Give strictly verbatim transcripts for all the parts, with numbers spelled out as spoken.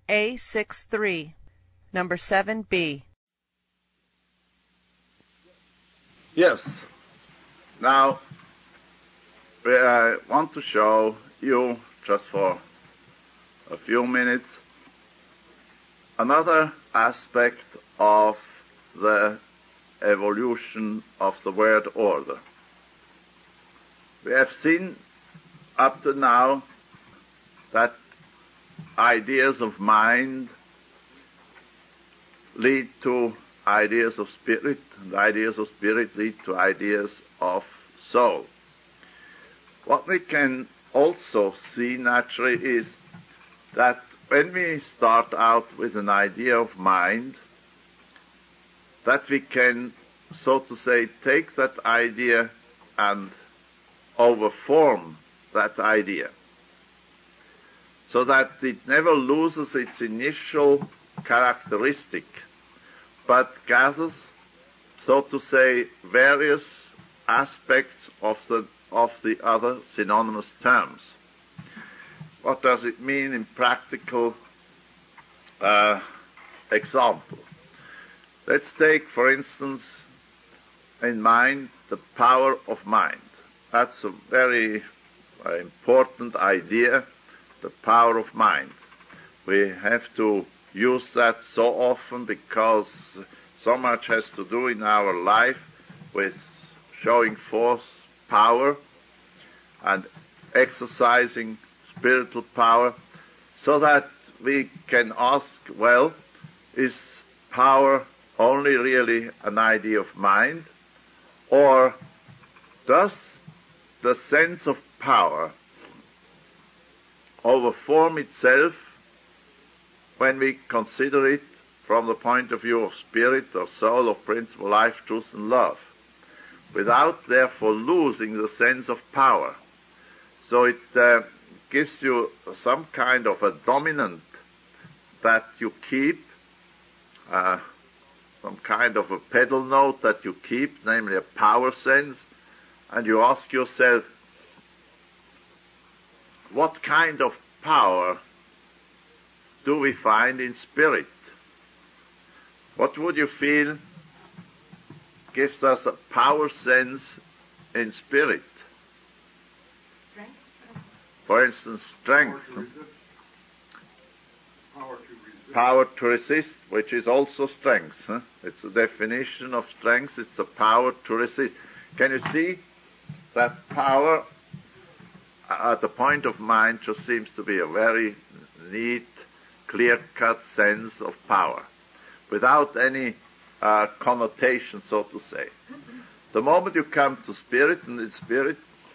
A sixty-three, number seven B. Yes. Now, I want to show you, just for a few minutes, another aspect of the evolution of the word order. We have seen up to now that ideas of mind lead to ideas of spirit, and ideas of spirit lead to ideas of soul. What we can also see naturally is that when we start out with an idea of mind, that we can, so to say, take that idea and overform that idea, so that it never loses its initial characteristic, but gathers, so to say, various aspects of the of the other synonymous terms. What does it mean in practical uh, example? Let's take, for instance, in mind, the power of mind. That's a very uh, important idea, the power of mind. We have to use that so often because so much has to do in our life with showing forth power and exercising spiritual power, so that we can ask, well, is power only really an idea of mind, or does the sense of power overform itself when we consider it from the point of view of spirit or soul or principle, life, truth and love, without therefore losing the sense of power? So it uh, gives you some kind of a dominant that you keep, uh, some kind of a pedal note that you keep, namely a power sense, and you ask yourself, what kind of power do we find in spirit? What would you feel gives us a power sense in spirit? Strength. For instance, strength. Power to resist. Power to resist, which is also strength. Huh? It's a definition of strength. It's the power to resist. Can you see that power at the point of mind just seems to be a very neat, clear-cut sense of power, without any uh, connotation, so to say. The moment you come to spirit, and in spirit,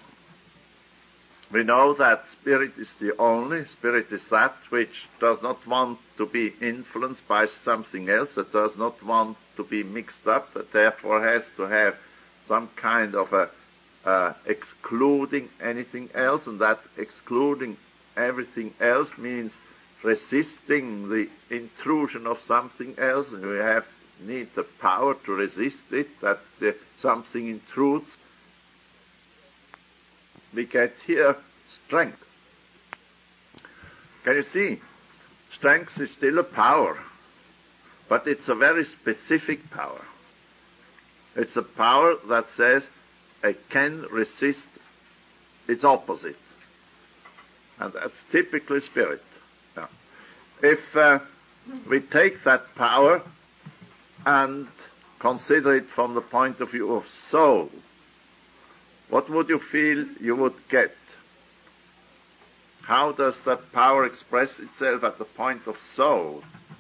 we know that spirit is the only, spirit is that which does not want to be influenced by something else, that does not want to be mixed up, that therefore has to have some kind of a uh, excluding anything else, and that excluding everything else means resisting the intrusion of something else, and we have need the power to resist it, that the, something intrudes. We get here strength. Can you see? Strength is still a power, but it's a very specific power. It's a power that says it can resist its opposite, and that's typically spirit. Yeah. If uh, we take that power and consider it from the point of view of soul, what would you feel you would get? How does that power express itself at the point of soul?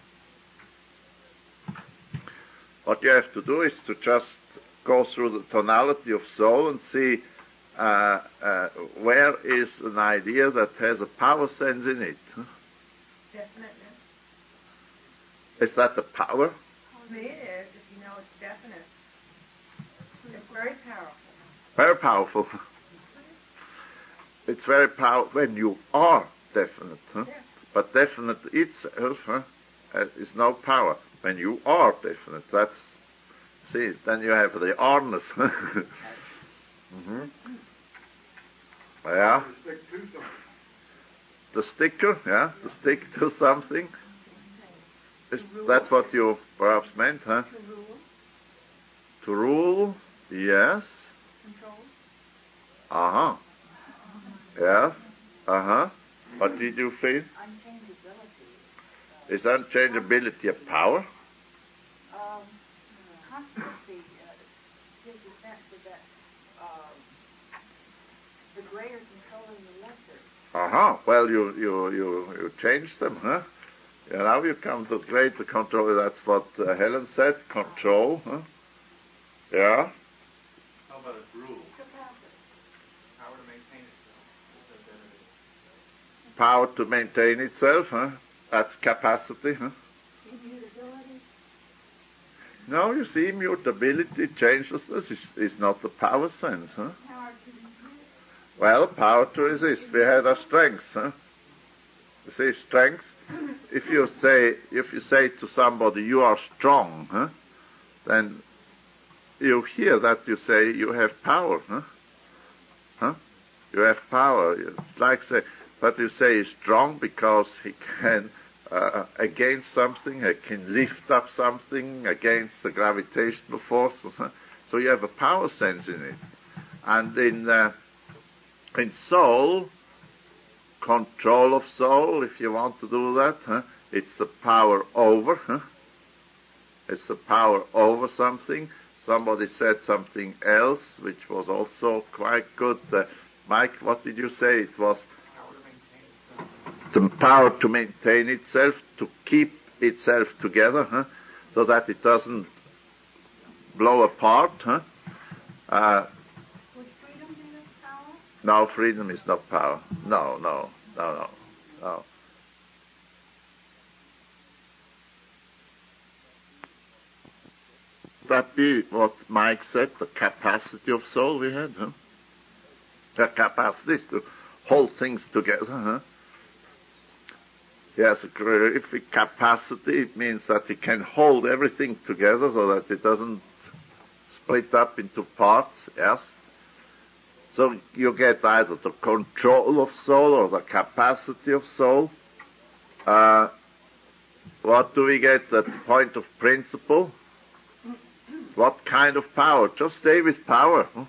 What you have to do is to just go through the tonality of soul and see uh, uh, where is an idea that has a power sense in it. Definiteness. Is that the power? To me it is, if you know it's definite. It's very powerful. Very powerful. It's very powerful when you are definite. Huh? Yeah. But definite itself huh, is no power. When you are definite, that's, see, then you have the arness. mm-hmm. Yeah. To stick to something. The sticker, yeah, to stick to something. Is, that's what you perhaps meant, huh? To rule, To rule, yes. control. Uh-huh. Yes. Uh-huh. What did you feel? Unchangeability. Is unchangeability a power? Um, constancy uh, gives a sense of that um, the greater controlling the lesser. Uh-huh. Well, you, you, you, you changed them, huh? Yeah, now you come to greater control. That's what uh, Helen said, control, huh? Yeah. How about its rule? Capacity. Power to maintain itself. Is that better? Power to maintain itself, huh? That's capacity, huh? Immutability. No, you see, immutability, changelessness is, is not the power sense, huh? Power to resist. Well, power to resist. We had our strength, huh? You see, strength. If you say, if you say to somebody, you are strong, huh? Then you hear that you say you have power, huh? Huh? You have power. It's like say, but you say he's strong because he can, uh, against something, he can lift up something against the gravitational forces, huh? So you have a power sense in it. And in, uh, in soul, control of soul, if you want to do that, huh? It's the power over, huh? It's the power over something. Somebody said something else, which was also quite good. Uh, Mike, what did you say? It was the power to maintain itself, to keep itself together, huh? So that it doesn't blow apart, huh? Uh, Would freedom be this power? no, freedom is not power. No, no, no, no, no. That be what Mike said, the capacity of soul we had, huh? The capacity is to hold things together, huh? Yes, a terrific capacity. It means that it can hold everything together so that it doesn't split up into parts, yes? So you get either the control of soul or the capacity of soul. Uh, what do we get at the point of principle? What kind of power? Just stay with power. Huh?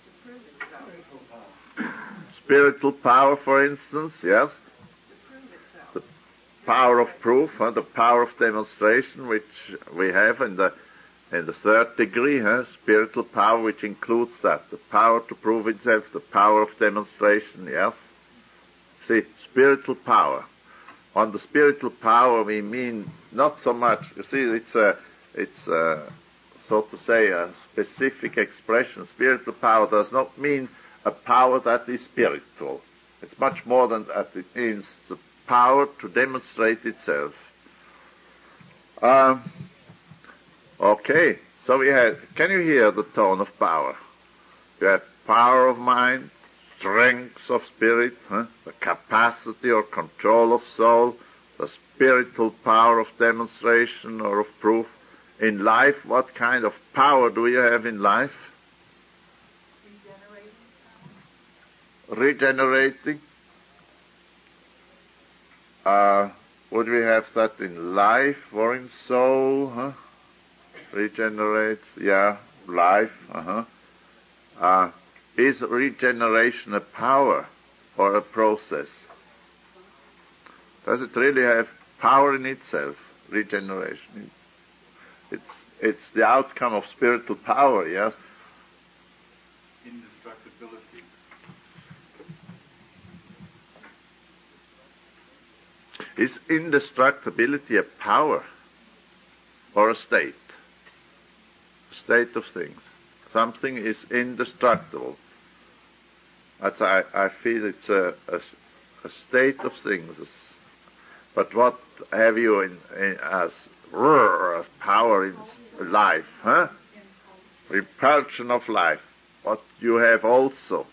Spiritual power, for instance, yes. The power of proof, huh? The power of demonstration, which we have in the in the third degree, huh? Spiritual power, which includes that. The power to prove itself, the power of demonstration, yes. See, spiritual power. On the spiritual power, we mean not so much. You see, it's a, it's a, so to say, a specific expression. Spiritual power does not mean a power that is spiritual. It's much more than that. It means the power to demonstrate itself. Um, okay, so we had, can you hear the tone of power? You have power of mind, strength of spirit, huh? The capacity or control of soul, the spiritual power of demonstration or of proof. In life, what kind of power do you have in life? Regenerating. Uh, would we have that in life or in soul? Huh? Regenerate, yeah, life. Uh-huh. Uh, is regeneration a power or a process? Does it really have power in itself, regeneration? It's it's the outcome of spiritual power, yes? Indestructibility. Is indestructibility a power or a state? A state of things. Something is indestructible. That's I, I feel it's a, a, a state of things. But what have you in, in as, as power in life? Huh? Repulsion of life. What you have also.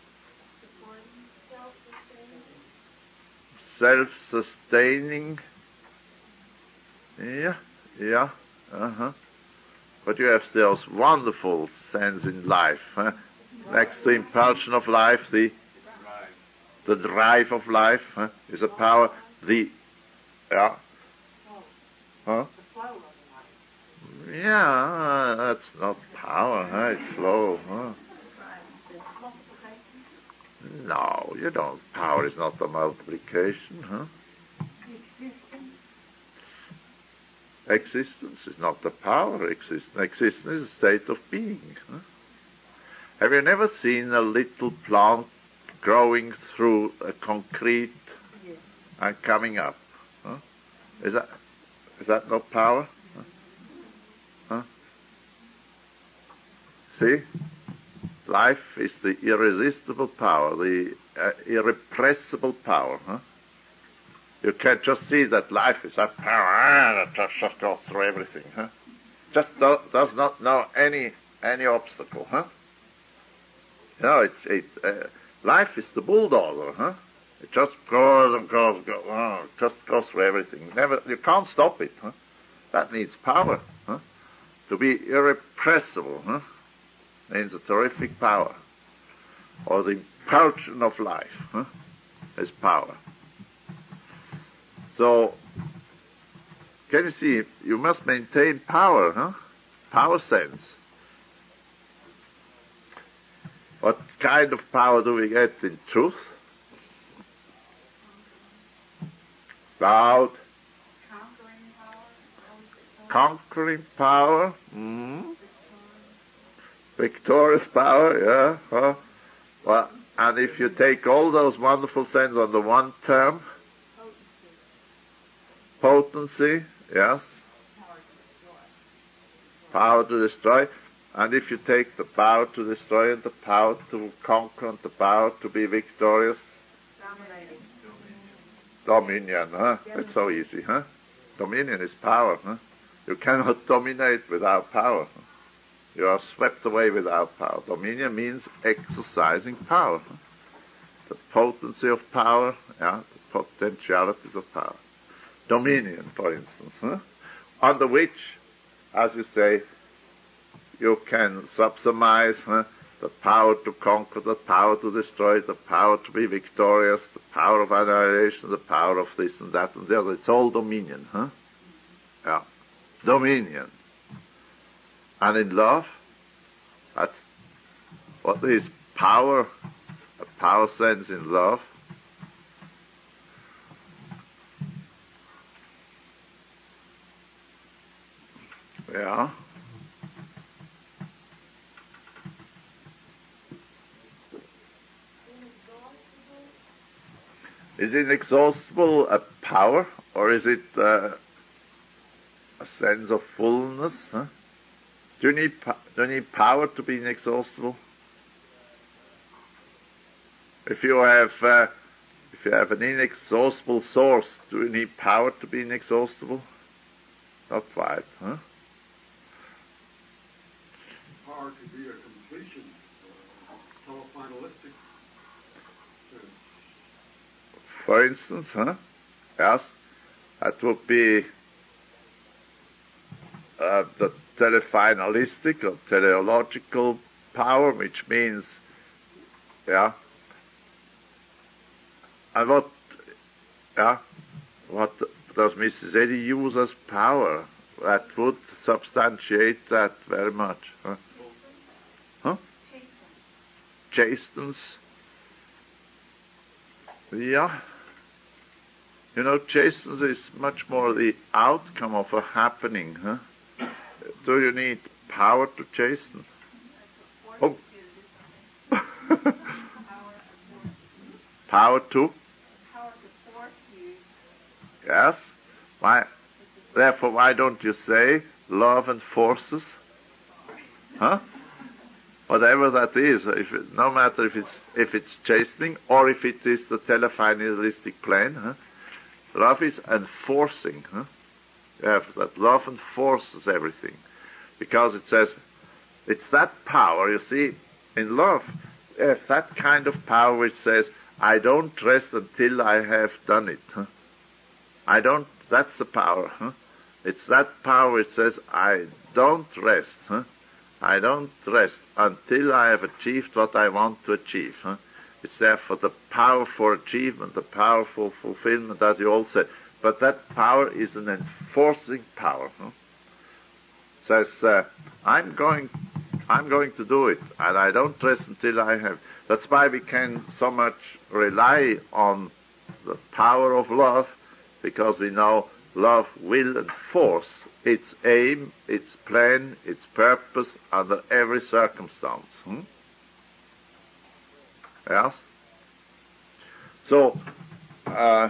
Self-sustaining. Yeah, yeah, uh-huh. But you have those wonderful sense in life. Huh? Next to impulsion of life, the the drive of life huh, is a power. The yeah, huh? flow of life. Yeah, that's not power, huh? It's flow, huh? Multiplication. No, you don't. Power is not the multiplication, huh? Existence. Existence is not the power. Existence, existence is a state of being. Huh? Have you never seen a little plant growing through a concrete Yes. and coming up? Huh? Is that is that not power? Huh? Huh? See? Life is the irresistible power, the uh, irrepressible power. Huh? You can't just see that life is that power that just, just goes through everything. Huh? Just do, does not know any any obstacle. Huh? You know, it, it, uh, life is the bulldozer. Huh? It just goes and goes, goes oh, just goes through everything. Never, you can't stop it. Huh? That needs power. Huh? To be irrepressible. Huh? Means a terrific power, or the impulsion of life, huh, is power. So, can you see, you must maintain power, huh? Power sense. What kind of power do we get in truth? Loud. Conquering power. Conquering power. Mm-hmm. Victorious power, yeah. Huh? Well, and if you take all those wonderful things on the one term, potency, yes, power to destroy, and if you take the power to destroy and the power to conquer and the power to be victorious, Dominating. dominion, huh? It's so easy, huh? Dominion is power, huh? You cannot dominate without power. Huh? You are swept away without power. Dominion means exercising power. The potency of power, yeah, the potentialities of power. Dominion, for instance, huh? Under which, as you say, you can subsumize huh, the power to conquer, the power to destroy, the power to be victorious, the power of annihilation, the power of this and that and the other. It's all dominion, huh? Yeah, dominion. And in love, that's what is power, a power sense in love. Yeah. Is inexhaustible a power, or is it uh, a sense of fullness? Huh? Do you need do you need power to be inexhaustible? If you have uh, if you have an inexhaustible source, do you need power to be inexhaustible? Not quite, huh? Power to be a completion, uh, telefinalistic sense. For instance, huh? Yes, that would be uh, the telefinalistic or teleological power, which means, yeah. And what, yeah, what does Missus Eddy use as power that would substantiate that very much? Huh? Huh? Chastens. Yeah. You know, chastens is much more the outcome of a happening, huh? Do you need power to chasten? Oh. Power to? Power to force you. Yes. Why? Therefore, why don't you say love and forces? Huh? Whatever that is, if it, no matter if it's if it's chastening or if it is the telefinalistic plane, huh? Love is enforcing. Huh? You have that love enforces everything, because it says it's that power. You see, in love, you have that kind of power which says, I don't rest until I have done it. Huh? I don't. That's the power. Huh? It's that power which says, I don't rest. Huh? I don't rest until I have achieved what I want to achieve. Huh? It's therefore the power for achievement, the power for fulfillment, as you all said. but that power is an enforcing power. Huh? Says, uh, I'm going, I'm going to do it, and I don't rest until I have. That's why we can so much rely on the power of love, because we know love will enforce its aim, its plan, its purpose under every circumstance. Hmm? Yes? So, uh,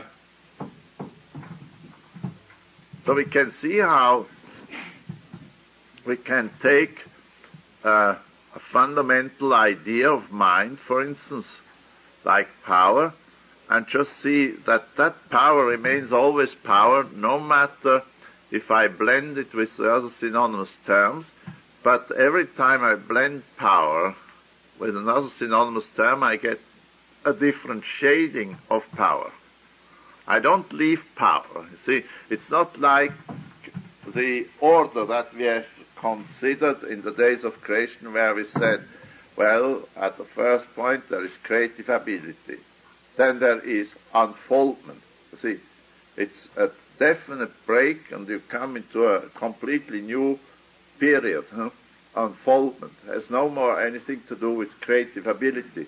so we can see how we can take uh, a fundamental idea of mind, for instance, like power, and just see that that power remains always power, no matter if I blend it with the other synonymous terms. But every time I blend power with another synonymous term, I get a different shading of power. I don't leave power. You see, it's not like the order that we have considered in the days of creation, where we said, well, at the first point there is creative ability. Then there is unfoldment. You see, it's a definite break, and you come into a completely new period. Huh? Unfoldment has no more anything to do with creative ability.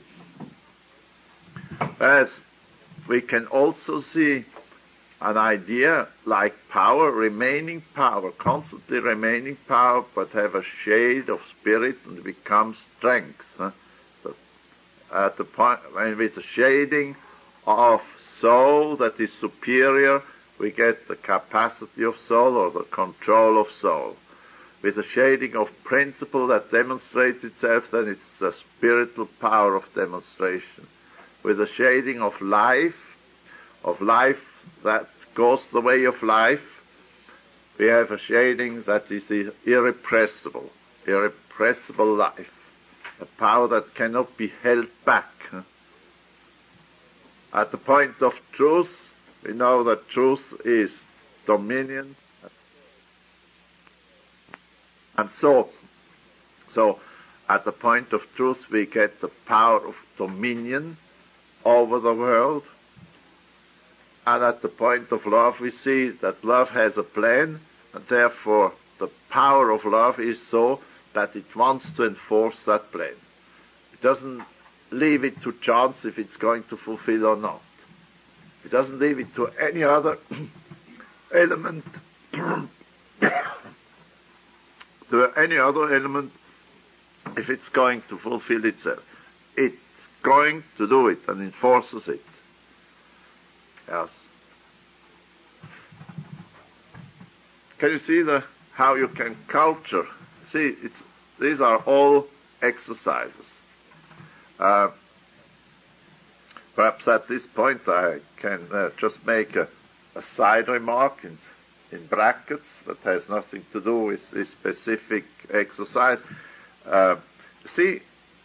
Whereas we can also see an idea like power, remaining power, constantly remaining power, but have a shade of spirit and become strength. Huh? So at the point, when with a shading of soul that is superior, we get the capacity of soul or the control of soul. With a shading of principle that demonstrates itself, then it's the spiritual power of demonstration. With a shading of life, of life that goes the way of life, we have a shading that is the irrepressible, irrepressible life, a power that cannot be held back. At the point of truth, we know that truth is dominion. And so, so at the point of truth, we get the power of dominion over the world. And at the point of love, we see that love has a plan, and therefore the power of love is so that it wants to enforce that plan. It doesn't leave it to chance if it's going to fulfill or not. It doesn't leave it to any other element, to any other element if it's going to fulfill itself. It's going to do it and enforces it. Yes. Can you see the how you can culture? See, it's these are all exercises. Uh, perhaps at this point I can uh, just make a, a side remark in, in brackets that has nothing to do with this specific exercise. Uh, see,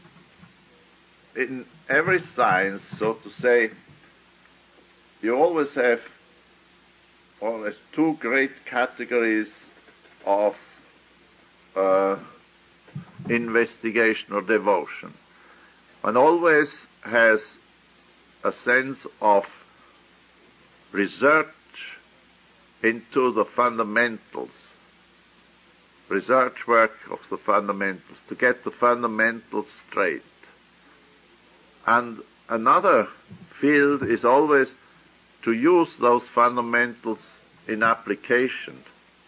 in every science, so to say, you always have always two great categories of uh, investigation or devotion. One always has a sense of research into the fundamentals, research work of the fundamentals, to get the fundamentals straight. And another field is always to use those fundamentals in application.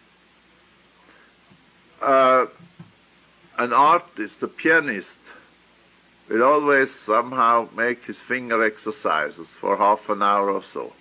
Uh, an artist, a pianist, will always somehow make his finger exercises for half an hour or so.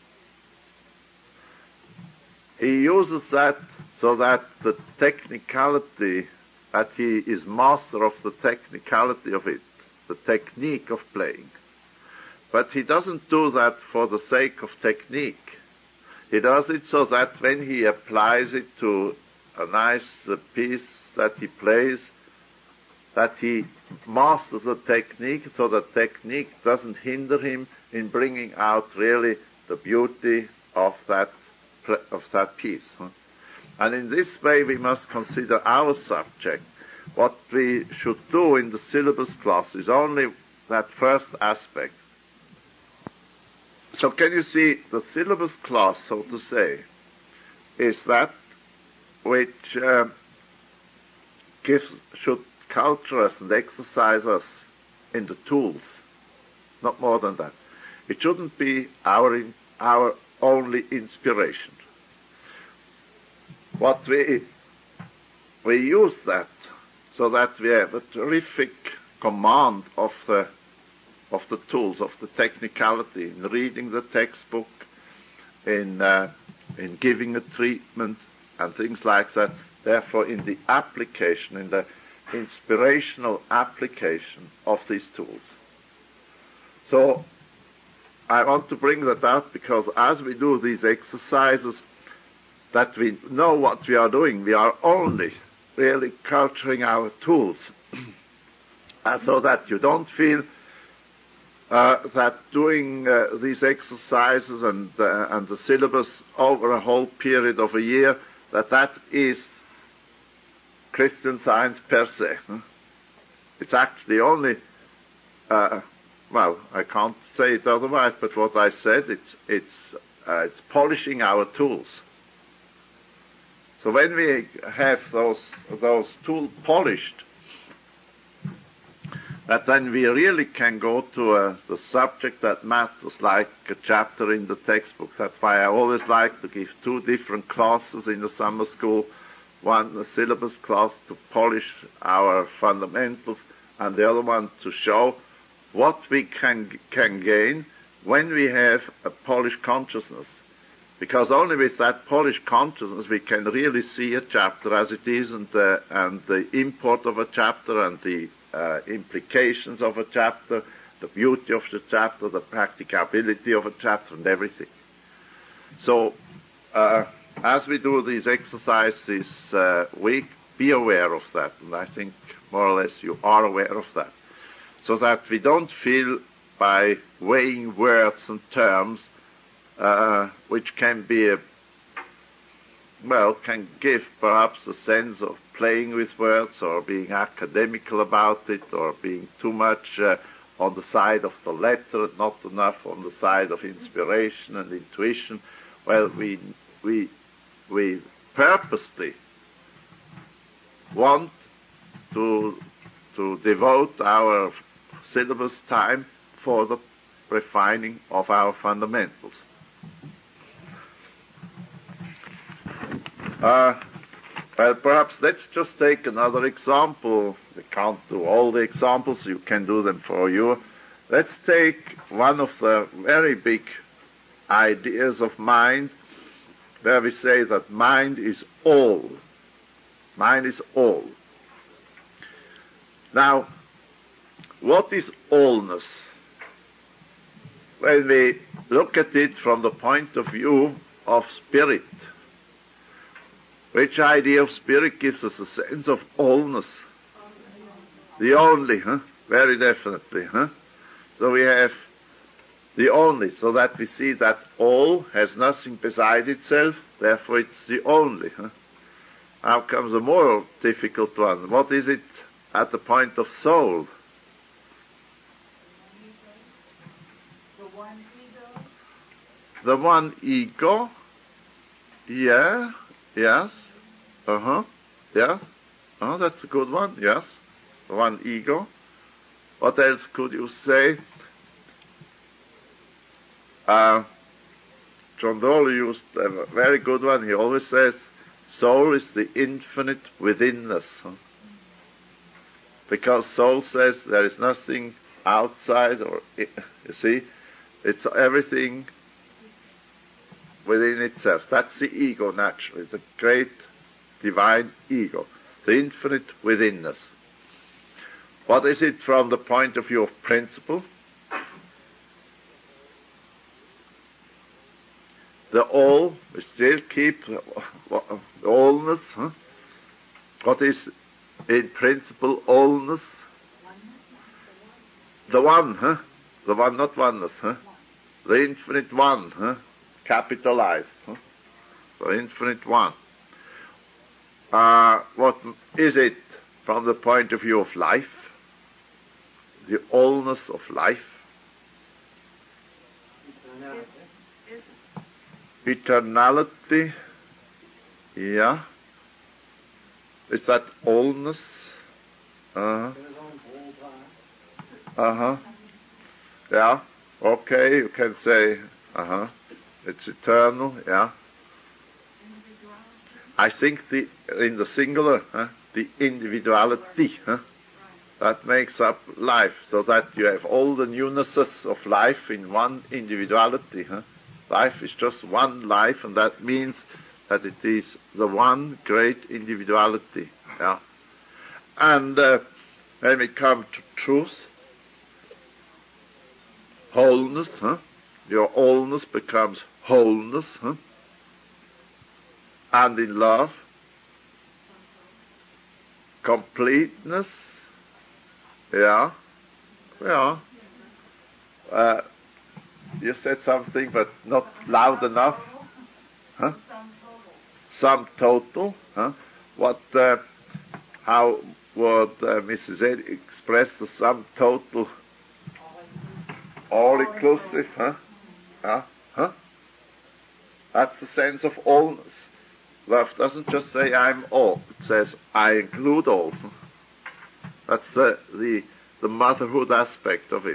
He uses that so that the technicality, that he is master of the technicality of it, the technique of playing. But he doesn't do that for the sake of technique. He does it so that when he applies it to a nice uh, piece that he plays, that he masters the technique, so the technique doesn't hinder him in bringing out really the beauty of that of that piece. And in this way we must consider our subject. What we should do in the syllabus class is only that first aspect. So can you see the syllabus class, so to say, is that which uh, gives, should culture us and exercise us in the tools, not more than that. It shouldn't be our, in, our only inspiration. What we, we use that so that we have a terrific command of the, of the tools, of the technicality, in reading the textbook, in, uh, in giving a treatment, and things like that. Therefore, in the application, in the inspirational application of these tools. So, I want to bring that out because as we do these exercises, that we know what we are doing. We are only really culturing our tools, uh, so that you don't feel uh, that doing uh, these exercises and uh, and the syllabus over a whole period of a year, that that is Christian Science per se. Huh? It's actually only, uh, well, I can't say it otherwise, but what I said, it's it's uh, it's polishing our tools. So when we have those those tools polished, that then we really can go to uh, the subject that matters, like a chapter in the textbooks. That's why I always like to give two different classes in the summer school, one a syllabus class to polish our fundamentals, and the other one to show what we can can gain when we have a polished consciousness. Because only with that polished consciousness we can really see a chapter as it is, and the, and the import of a chapter and the uh, implications of a chapter, the beauty of the chapter, the practicability of a chapter, and everything. So, uh, as we do these exercises this uh, week, be aware of that, and I think more or less you are aware of that, so that we don't feel by weighing words and terms, uh, which can be a, well, can give perhaps a sense of playing with words or being academical about it, or being too much uh, on the side of the letter, not enough on the side of inspiration and intuition. Well, we we we purposely want to to devote our syllabus time for the refining of our fundamentals. Uh, well, perhaps let's just take another example. We can't do all the examples, you can do them for you. Let's take one of the very big ideas of mind, where we say that mind is all. Mind is all. Now, what is allness? When we look at it from the point of view of spirit, which idea of spirit gives us a sense of allness? The only, huh? Very definitely, huh? So we have the only, so that we see that all has nothing beside itself, therefore it's the only. Huh? Now comes a more difficult one. What is it at the point of soul? The one ego? The one ego? Yeah, yes, uh-huh, yeah, oh, that's a good one, yes, the one ego. What else could you say? Uh, John Dole used a very good one. He always says, soul is the infinite within us. Huh? Because soul says there is nothing outside, or, you see, it's everything within itself. That's the ego, naturally, the great divine ego, the infinite within us. What is it from the point of view of principle? The all, we still keep the allness. Huh? What is in principle allness? The one, huh? The one, not oneness, huh? The infinite one, huh? Capitalized, huh? The infinite one. Uh, what is it from the point of view of life? The allness of life. Eternality. Yeah. Is that allness? Uh-huh. Uh-huh. Yeah. Okay, you can say, uh-huh. It's eternal, yeah. I think the in the singular, huh, the individuality, huh, that makes up life, so that you have all the newnesses of life in one individuality. Huh? Life is just one life, and that means that it is the one great individuality. Yeah. And uh, when we come to truth, wholeness, huh? Your allness becomes wholeness, huh? And in love, completeness, yeah, yeah. Uh, you said something, but not loud enough. Huh? Sum total. Huh? What? Uh, how would uh, Missus Ed express the sum total? All inclusive. Huh? Huh? Huh? That's the sense of allness. Love doesn't just say I'm all, it says I include all. That's the, the, the motherhood aspect of it.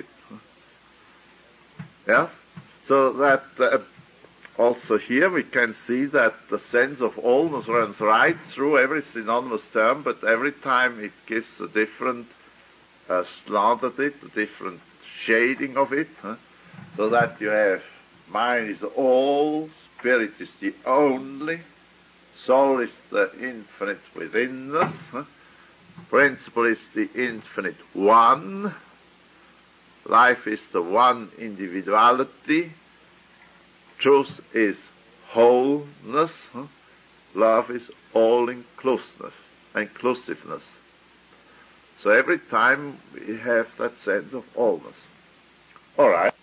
Yes? So that uh, also here we can see that the sense of allness runs right through every synonymous term, but every time it gives a different uh, slant at it, a different shading of it, huh? So that you have mind is all, spirit is the only, soul is the infinite within us. Huh? Principle is the infinite one. Life is the one individuality. Truth is wholeness. Huh? Love is all-inclusiveness. Inclusiveness. So every time we have that sense of allness. All right.